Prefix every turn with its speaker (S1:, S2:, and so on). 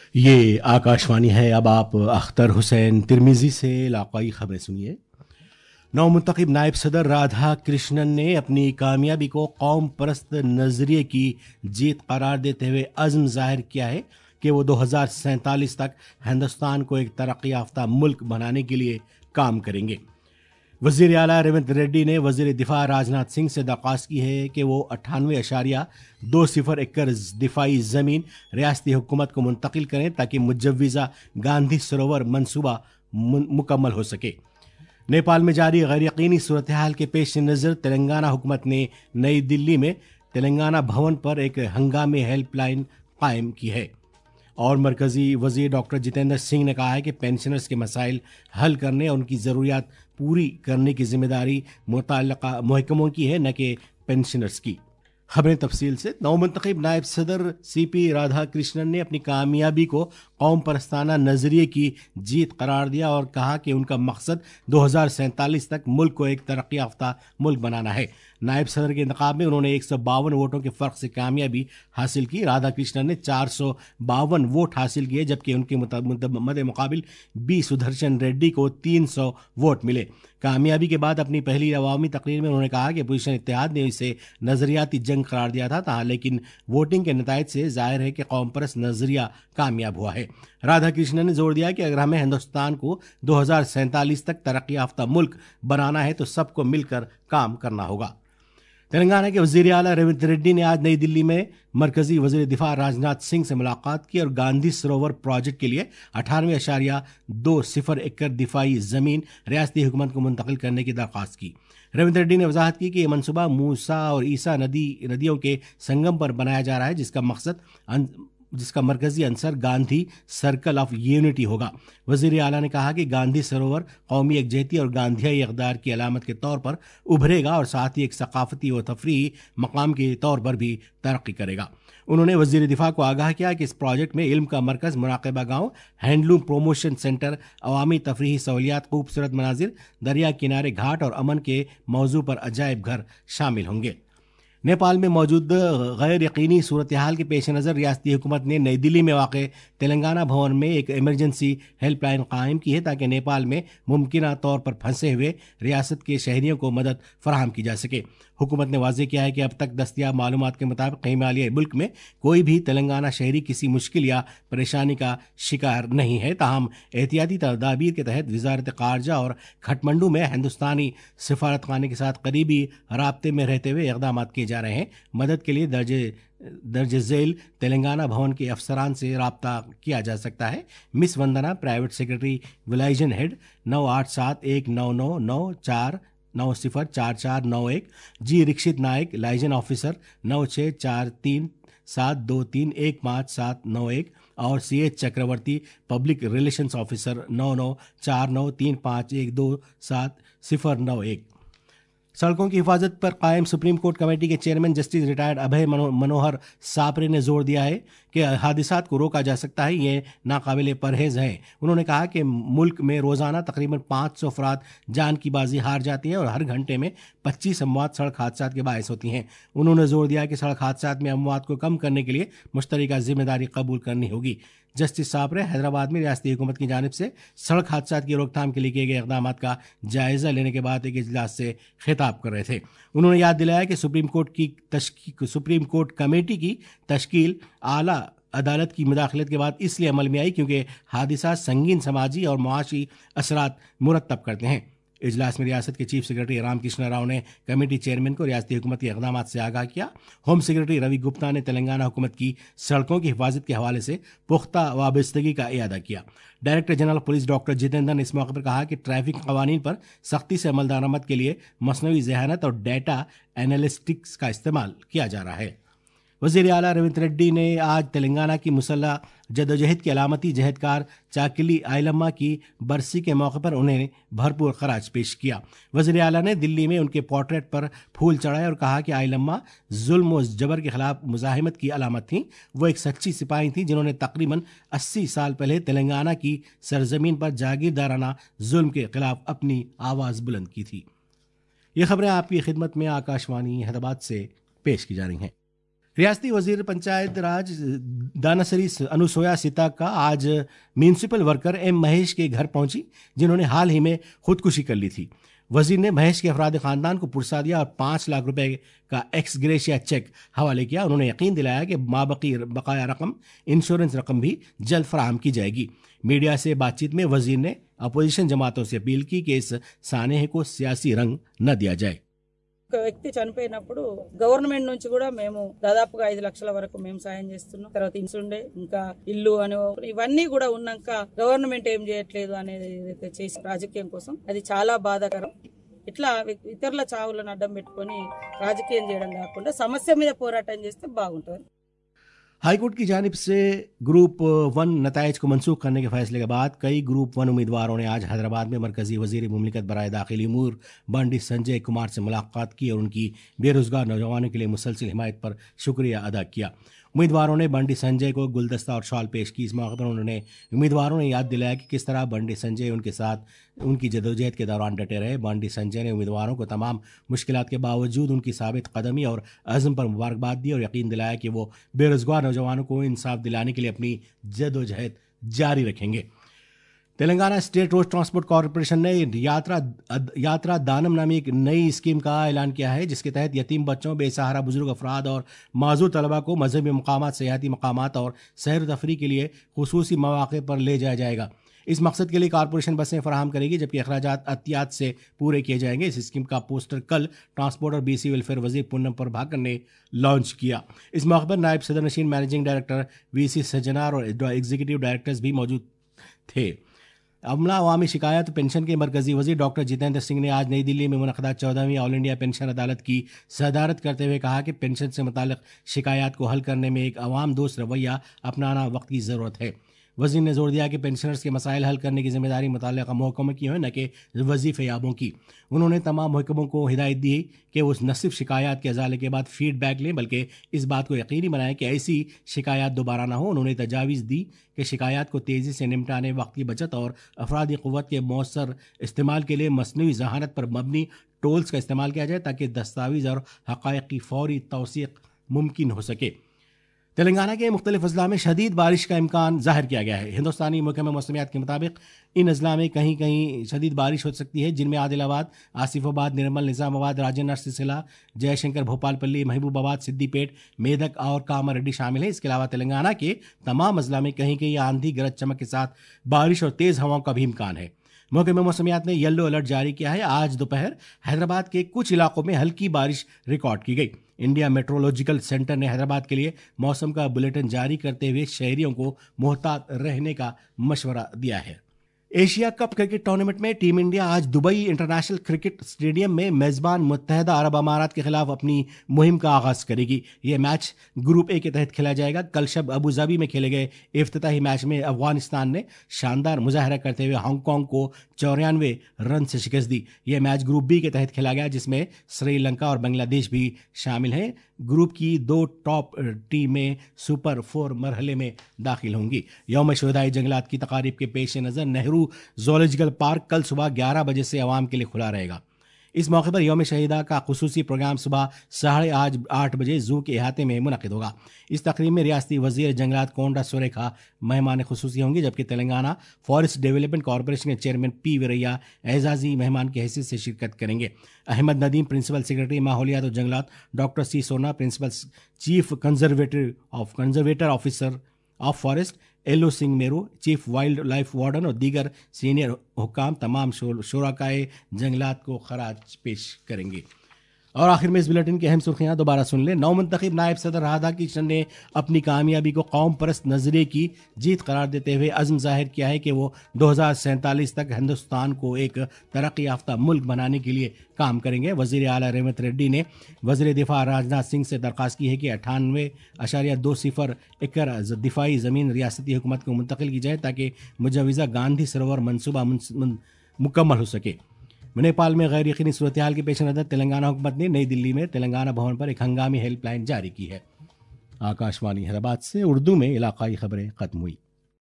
S1: یہ آکاشوانی ہے۔ اب آپ اختر حسین ترمیزی سے علاقائی خبریں سنیے۔ نو منتخب نائب صدر رادھا کرشنن نے اپنی کامیابی کو قوم پرست نظریے کی جیت قرار دیتے ہوئے عزم ظاہر کیا ہے کہ وہ 2047 تک ہندوستان کو ایک ترقی یافتہ ملک بنانے کے لیے کام کریں گے۔ وزیر اعلیٰ ریونت ریڈی نے وزیر دفاع راجناتھ سنگھ سے درخواست کی ہے کہ وہ 98.20 ایکڑ دفاعی زمین ریاستی حکومت کو منتقل کریں تاکہ مجوزہ گاندھی سروور منصوبہ مکمل ہو سکے۔ نیپال میں جاری غیر یقینی صورتحال کے پیش نظر تلنگانہ حکومت نے نئی دلی میں تلنگانہ بھون پر ایک ہنگامی ہیلپ لائن قائم کی ہے، اور مرکزی وزیر ڈاکٹر جتیندر سنگھ نے کہا ہے کہ پینشنرز کے مسائل حل کرنے اور ان کی ضروریات پوری کرنے کی ذمہ داری متعلقہ محکموں کی ہے، نہ کہ پینشنرز کی۔ خبریں تفصیل سے۔ نو منتخب نائب صدر سی پی رادھا کرشنن نے اپنی کامیابی کو قوم پرستانہ نظریے کی جیت قرار دیا اور کہا کہ ان کا مقصد 2047 تک ملک کو ایک ترقی یافتہ ملک بنانا ہے۔ نائب صدر کے انتخاب میں انہوں نے 152 ووٹوں کے فرق سے کامیابی حاصل کی۔ رادھا کرشنن نے 452 ووٹ حاصل کیے، جبکہ ان کے مد مقابل بی سدرشن ریڈی کو 300 ووٹ ملے۔ کامیابی کے بعد اپنی پہلی عوامی تقریر میں انہوں نے کہا کہ اپوزیشن اتحاد نے اسے نظریاتی جنگ قرار دیا تھا، لیکن ووٹنگ کے نتائج سے ظاہر ہے کہ قوم پرست نظریہ کامیاب ہوا ہے۔ رادھا کرشنن نے زور دیا کہ اگر ہمیں ہندوستان کو 2047 تک ترقی یافتہ ملک بنانا ہے تو سب کو مل کر کام کرنا ہوگا۔ تلنگانہ کے وزیر اعلیٰ ریونت ریڈی نے آج نئی دلی میں مرکزی وزیر دفاع راجناتھ سنگھ سے ملاقات کی اور گاندھی سروور پروجیکٹ کے لیے 98.20 ایکڑ دفاعی زمین ریاستی حکومت کو منتقل کرنے کی درخواست کی۔ ریونت ریڈی نے وضاحت کی کہ یہ منصوبہ موسیٰ اور عیسیٰ ندیوں کے سنگم پر بنایا جا رہا ہے، جس کا مرکزی عنصر گاندھی سرکل آف یونٹی ہوگا۔ وزیر اعلیٰ نے کہا کہ گاندھی سروور قومی یکجہتی اور گاندھیائی اقدار کی علامت کے طور پر ابھرے گا اور ساتھ ہی ایک ثقافتی و تفریحی مقام کے طور پر بھی ترقی کرے گا۔ انہوں نے وزیر دفاع کو آگاہ کیا کہ اس پروجیکٹ میں علم کا مرکز، مراقبہ گاؤں، ہینڈلوم پروموشن سینٹر، عوامی تفریحی سہولیات، خوبصورت مناظر، دریا کنارے گھاٹ اور امن کے موضوع پر عجائب گھر شامل ہوں گے۔ نیپال میں موجود غیر یقینی صورتحال کے پیش نظر ریاستی حکومت نے نئی دلی میں واقع تلنگانہ بھون میں ایک ایمرجنسی ہیلپ لائن قائم کی ہے تاکہ نیپال میں ممکنہ طور پر پھنسے ہوئے ریاست کے شہریوں کو مدد فراہم کی جا سکے۔ حکومت نے واضح کیا ہے کہ اب تک دستیاب معلومات کے مطابق ہمالیائی ملک میں کوئی بھی تلنگانہ شہری کسی مشکل یا پریشانی کا شکار نہیں ہے، تاہم احتیاطی تدابیر کے تحت وزارت خارجہ اور کھٹمنڈو میں ہندوستانی سفارت خانے کے ساتھ قریبی رابطے میں رہتے ہوئے اقدامات کیے جا رہے ہیں۔ مدد کے لیے درج ذیل تلنگانہ بھون کے افسران سے رابطہ کیا جا سکتا ہے۔ Miss Vandana private secretary liaison head 987194904491، G Rakshit Naik liaison officer 964372315791 اور C H Chakravarti public relations officer 994935127091۔ سڑکوں کی حفاظت پر قائم سپریم کورٹ کمیٹی کے chairman justice retired Abhay Manohar ساپرے نے زور دیا ہے کہ حادثات کو روکا جا سکتا ہے، یہ ناقابل پرہیز ہیں۔ انہوں نے کہا کہ ملک میں روزانہ تقریباً 500 افراد جان کی بازی ہار جاتی ہیں اور ہر گھنٹے میں 25 اموات سڑک حادثات کے باعث ہوتی ہیں۔ انہوں نے زور دیا کہ سڑک حادثات میں اموات کو کم کرنے کے لیے مشترکہ ذمہ داری قبول کرنی ہوگی۔ جسٹس ساپرے حیدرآباد میں ریاستی حکومت کی جانب سے سڑک حادثات کی روک تھام کے لیے کیے گئے اقدامات کا جائزہ لینے کے بعد ایک اجلاس سے خطاب کر رہے تھے۔ انہوں نے یاد دلایا کہ سپریم کورٹ کمیٹی کی تشکیل اعلیٰ عدالت کی مداخلت کے بعد اس لیے عمل میں آئی کیونکہ حادثات سنگین سماجی اور معاشی اثرات مرتب کرتے ہیں۔ اجلاس میں ریاست کے چیف سیکرٹری رام کرشنا راؤ نے کمیٹی چیئرمین کو ریاستی حکومت کے اقدامات سے آگاہ کیا۔ ہوم سیکرٹری روی گپتا نے تلنگانہ حکومت کی سڑکوں کی حفاظت کے حوالے سے پختہ وابستگی کا اعادہ کیا۔ Director general police doctor Jitender نے اس موقع پر کہا کہ ٹریفک قوانین پر سختی سے عمل درآمد کے لیے مصنوعی ذہانت اور ڈیٹا انالیٹکس کا استعمال کیا جا رہا ہے۔ وزیر اعلیٰ ریونت ریڈی نے آج تلنگانہ کی مسلح جدوجہد کی علامتی جہدکار چاکلی آئلما کی برسی کے موقع پر انہیں بھرپور خراج پیش کیا۔ وزیر اعلیٰ نے دلی میں ان کے پورٹریٹ پر پھول چڑھائے اور کہا کہ آئلما ظلم و جبر کے خلاف مزاحمت کی علامت تھیں۔ وہ ایک سچی سپاہی تھیں جنہوں نے تقریباً 80 سال پہلے تلنگانہ کی سرزمین پر جاگیردارانہ ظلم کے خلاف اپنی آواز بلند کی تھی۔ یہ خبریں آپ کی خدمت میں آکاشوانی حیدرآباد سے پیش کی جا رہی ہیں۔ ریاستی وزیر پنچایت راج دانسری انوسویا سیتا کا آج میونسپل ورکر ایم مہیش کے گھر پہنچی، جنہوں نے حال ہی میں خودکشی کر لی تھی۔ وزیر نے مہیش کے افراد خاندان کو پرسا دیا اور 5 لاکھ روپے کا ایکس گریشیا چیک حوالے کیا۔ انہوں نے یقین دلایا کہ مابقی بقایا رقم، انشورنس رقم بھی جلد فراہم کی جائے گی۔ میڈیا سے بات چیت میں وزیر نے اپوزیشن جماعتوں سے اپیل کی کہ اس سانحے کو سیاسی رنگ نہ دیا جائے۔
S2: ఒక వ్యక్తి చనిపోయినప్పుడు గవర్నమెంట్ నుంచి కూడా మేము దాదాపుగా 5 లక్షల వరకు మేము సాయం చేస్తున్నాం. తర్వాత ఇన్సుండే ఇంకా ఇల్లు అని ఇవన్నీ కూడా ఉన్నాక గవర్నమెంట్ ఏం చేయట్లేదు అనేది చేసి రాజకీయం కోసం అది చాలా బాధాకరం. ఇట్లా ఇతరుల చావులను అడ్డం పెట్టుకొని రాజకీయం చేయడం కాకుండా సమస్య మీద పోరాటం చేస్తే బాగుంటుంది.
S1: हाईकोर्ट की जानिब से ग्रुप 1 नताइज को मनसूख करने के फैसले के बाद कई ग्रुप 1 उम्मीदवारों ने आज हैदराबाद में मरकजी वजीर मुमलिकत बराए दाखिली उमूर बंडी संजय कुमार से मुलाकात की और उनकी बेरोजगार नौजवानों के लिए मुसलसल हिमायत पर शुक्रिया अदा किया। उम्मीदवारों ने बंडी संजय को गुलदस्ता और शॉल पेश की। इस मौके पर उम्मीदवारों ने याद दिलाया कि किस तरह बंडी संजय उनके साथ उनकी जदोजहद के दौरान डटे रहे। बंडी संजय ने उम्मीदवारों को तमाम मुश्किलात के बावजूद उनकी साबित कदमी और अज़्म पर मुबारकबाद दी और यकीन दिलाया कि वो बेरोजगार नौजवानों को इंसाफ दिलाने के लिए अपनी जदोजहद जारी रखेंगे। Telangana state road transport corporation ने यात्रा दानम नामी एक नई स्कीम का ऐलान किया है, जिसके तहत यतीम बच्चों, बेसहारा बुजुर्ग अफराद और माजूर तलबा को मजहबी मकामात, सियाहती मकामात और सैर तफरी के लिए खुसूसी मौक़े पर ले जाया जाएगा। इस मकसद के लिए कॉरपोरेशन बसें फराहम करेगी, जबकि अखराजात अहतियात से पूरे किए जाएंगे। इस स्कीम का पोस्टर कल ट्रांसपोर्ट और बीसी वेलफेयर वजीर पूनम प्रभाकर ने लॉन्च किया। इस मौके पर नायब सदर नशीन मैनेजिंग डायरेक्टर वीसी सज्जनार और एग्जीक्यूटिव डायरेक्टर्स भी मौजूद थे। अमला अवामी शिकायत पेंशन के मरकजी वजीर डॉक्टर जितेंद्र सिंह ने आज नई दिल्ली में मुनक़दा 14वीं ऑल इंडिया पेंशन अदालत की सदारत करते हुए कहा कि पेंशन से मुताल्लिक़ शिकायत को हल करने में एक अवाम दोस्त रवैया अपनाना वक्त की ज़रूरत है। वज़ीर ने जोर दिया कि पेंशनर्स के मसाइल हल करने की जिम्मेदारी मुतल्लिक़ा महकमों की है, न कि वजीफ़े याबों की। उन्होंने तमाम महकमों को हिदायत दी कि वो न सिर्फ शिकायत के अजाले के बाद फीडबैक लें, बल्कि इस बात को यकीनी बनाएं कि ऐसी शिकायत दोबारा ना हो। उन्होंने तजावीज़ दी कि शिकायत को तेज़ी से निपटाने, वक्त की बचत और अफरादी क़ुव्वत के मौसर इस्तेमाल के लिए मसनूई ज़हानत पर मबनी टोल्स का इस्तेमाल किया जाए, ताकि दस्तावेज़ और हक़ाइक़ की फ़ौरी तौसीक़ मुमकिन हो सके। तेलंगाना के मुख्तलिफ अजला में शदीद बारिश का इम्कान ज़ाहिर किया गया है। हिंदुस्तानी महकमा मौसमियात के मुताबिक इन अजला में कहीं कहीं शदीद बारिश हो सकती है, जिनमें आदिलाबाद, आसिफाबाद, निर्मल, निज़ामाबाद, राजेंद्र, सिलसिला, जयशंकर, भोपालपल्ली, महबूबाबाद, सिद्दीपेट, मेदक और कामारेड्डी शामिल है। इसके अलावा तेलंगाना के तमाम अजला में कहीं कहीं आंधी, गरज चमक के साथ बारिश और तेज़ हवाओं का भी इम्कान है। महकमा मौसमियात ने येलो अलर्ट जारी किया है। आज दोपहर हैदराबाद के कुछ इलाकों में हल्की बारिश रिकॉर्ड की गई। इंडिया मेट्रोलॉजिकल सेंटर ने हैदराबाद के लिए मौसम का बुलेटिन जारी करते हुए शहरियों को मोहतात रहने का मशवरा दिया है। एशिया कप क्रिकेट टूर्नामेंट में टीम इंडिया आज दुबई इंटरनेशनल क्रिकेट स्टेडियम में मेज़बान मुत्तहदा अरब अमारात के खिलाफ अपनी मुहिम का आगाज़ करेगी। यह मैच ग्रुप ए के तहत खेला जाएगा। कल शब अबू धाबी में खेले गए इफ्तिताही मैच में अफगानिस्तान ने शानदार मुजाहरा करते हुए हांगकांग को 94 रन से शिकस्त दी। यह मैच ग्रुप बी के तहत खेला गया, जिसमें श्रीलंका और बांग्लादेश भी शामिल हैं। ग्रुप की 2 टॉप टीमें सुपर 4 मरहले में दाखिल होंगी। यौम शुहदाए जंगलात की तकारीब के पेश नज़र नेहरू ज़ूलॉजिकल पार्क कल सुबह 11 बजे से आवाम के लिए खुला रहेगा। इस मौके पर यौम शहीदा का खुसूसी प्रोग्राम सुबह 8:30 बजे जू के अहाते में मुनक़िद होगा। इस तकरीब में रियासती वज़ीर जंगलात कोंडा सुरेखा मेहमान खुसूसी होंगे, जबकि तेलंगाना फॉरेस्ट डेवलपमेंट कॉरपोरेशन के चेयरमैन पी वीरैया एजाज़ी मेहमान की हैसियत से शिरकत करेंगे। अहमद नदीम प्रिंसिपल सेक्रेटरी माहौलियात और जंगलात, doctor C Sona principal chief conservator officer of forest, Elo Singh Meru chief wild life warden और दीगर सीनियर हुक्काम तमाम शुरकाए जंगलात को खराज पेश करेंगे। और आखिर में इस बुलेटिन की अहम सुर्खियां दोबारा सुन लें। नौमुंतखब नायब सदर राधा किशन ने अपनी कामयाबी को कौम परस्त नजरिए की जीत करार देते हुए अज़्म जाहिर किया है कि वो 2047 तक हिंदुस्तान को एक तरक्की याफ्ता मुल्क बनाने के लिए काम करेंगे। वज़ीर आला रेवंत रेड्डी ने वज़ीर दिफा राजनाथ सिंह से दरख्वास्त की है कि 98.20 एकड़ दिफाई ज़मीन रियासती हुकूमत को मुंतकिल की जाए, ताकि मुजवज़ा गांधी सरोवर मनसूबा मुकम्मल हो सके। नेपाल में गैर यकीनी सूरत हाल के पेश नज़र तेलंगाना हुकूमत ने नई दिल्ली में तेलंगाना भवन पर एक हंगामी हेल्पलाइन जारी की है। आकाशवाणी हैदराबाद से उर्दू में इलाकाई खबरें खत्म हुई।